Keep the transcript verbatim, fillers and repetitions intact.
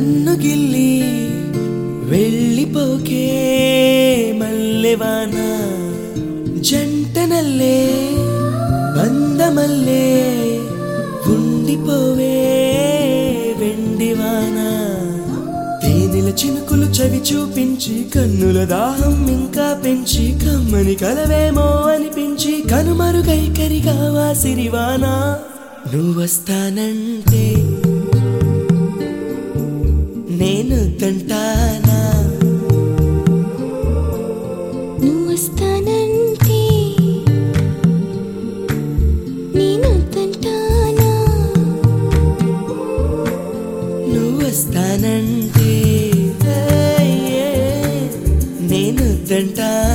నన్ను గిల్లి వెళ్ళిపోకే మల్లెవాన జంటనల్లే బంధమల్లే ఉండిపోవే వెండివాన తేనెల చినుకులు చవి చూపించి కన్నుల దాహం ఇంకా పెంచి కమ్మని కలవేమో అనిపించి కనుమరుగై కరిగావా సిరివాన నువ్వొస్తానంటే నేను తంటానా నువ్వొస్తానంటే నేను తంటానా నువ్వొస్తానంటే నేను తంటానా